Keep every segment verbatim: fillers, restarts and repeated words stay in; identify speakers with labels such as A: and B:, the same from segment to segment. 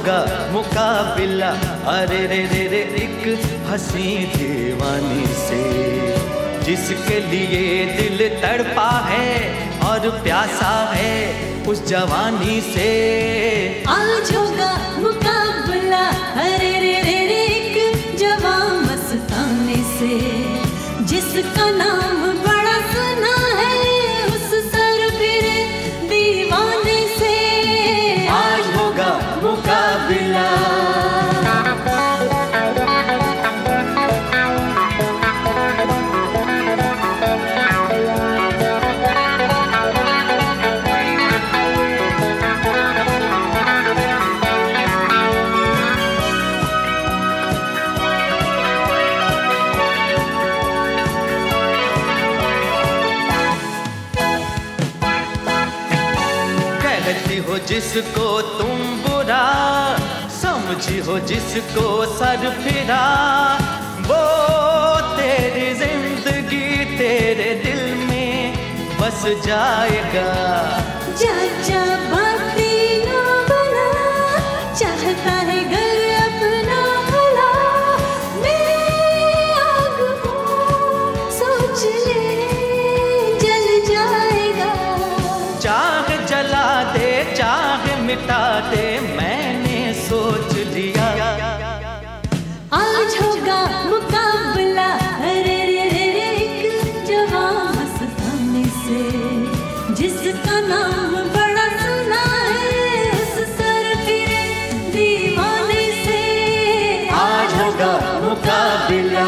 A: होगा मुकाबिला अरे रे रे रे एक हंसी दीवानी से, जिसके लिए दिल तड़पा है और प्यासा है उस जवानी से।
B: आज होगा मुकाबला अरे रे रे रे एक जवान मस्ताने से, जिसका नाम बड़ा सुना है उस सरफिरे दीवाने से।
A: आज होगा मुकाबिला। कहती हो जिसको तुम बुरा, समझी हो जिसको सरफिरा, वो तेरी जिंदगी तेरे दिल में बस जाएगा।
B: जा जा बातें ना बना, चाहता है घर अपना भला, मैं आग हूँ सोच ले जल जाएगा।
A: चाहे जला दे चाहे मिटा दे मैंने सोच लिया।
B: आज होगा मुकाबला अरे रे रे रे एक जवान मस्ताने से, जिसका नाम बड़ा सुना है उस सरफिरे दीवाने से।
A: आज होगा मुकाबिला।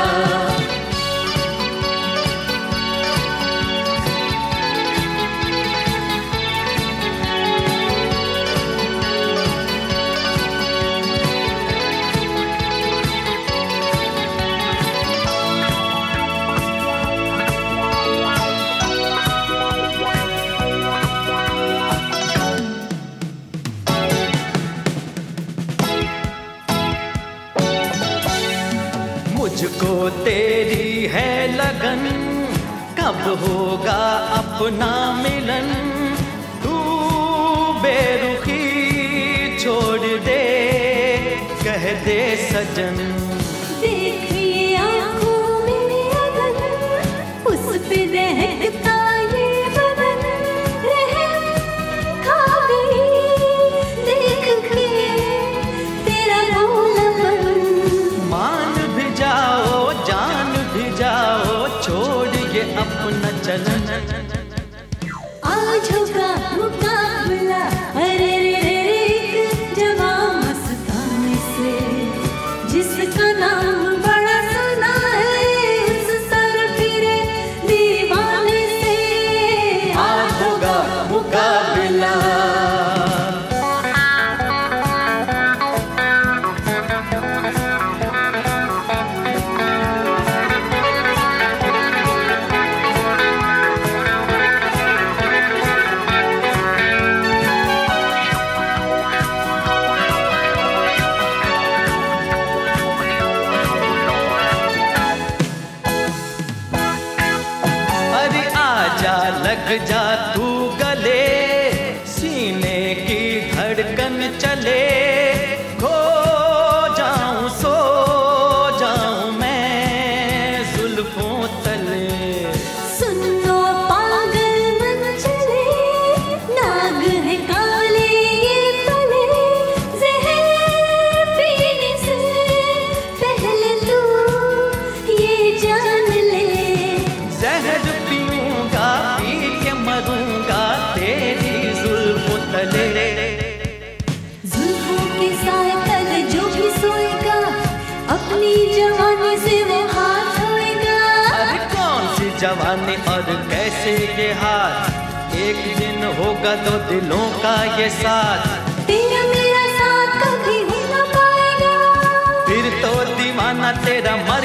A: मुझको तेरी है लगन, कब होगा अपना मिलन, तू बेरुखी छोड़ दे कह दे सजन।
B: देखिए आँखों में अगन, उस पे दहकता ये बदन, रहम खा गई देख के तेरा रोलपन।
A: मान भी जाओ जान भी जाओ छोड़ ये अपना चलन।
B: आज होगा मुकाबला अरे रे रे रे एक जवान मस्ताने से, जिसका नाम बड़ा सुना है उस सरफिरे दीवाने से।
A: आज होगा मुकाबिला। लग जा तू गले, सीने की धड़कन चले, खो जाऊं सो जाऊं मैं जुल्फों तले।
B: सुनो पागल मन चले, नाग है काले ये तले, जहर पीने से पहले तू ये जान ले।
A: जहर पीऊंगा पी के मरूंगा तेरी जुल्फों तले।
B: जुल्फों के साए तले जो भी सोएगा, अपनी जवानी से वो हाथ धोएगा।
A: अरे कौन सी जवानी और कैसे ये हाथ, एक दिन होगा दो दिलों का ये साथ।
B: तेरा मेरा साथ कभी हो ना पाएगा,
A: फिर तो दीवाना तेरा